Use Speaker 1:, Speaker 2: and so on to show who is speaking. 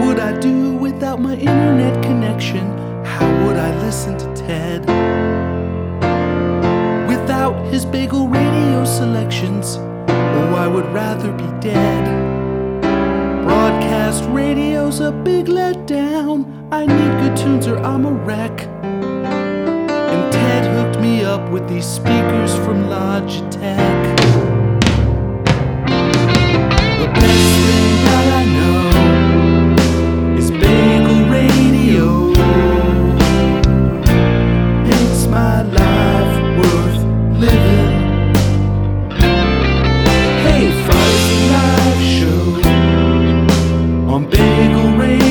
Speaker 1: would I do without my internet connection? How would I listen to Ted without his bagel radio selections? Oh, I would rather be dead. Broadcast radio's a big letdown. I need good tunes or I'm a wreck. And Ted hooked me up with these speakers from Logitech. The best thing that I know is bagel radio. Makes my life worth living. Hey, Friday's a live show on Bagel Radio.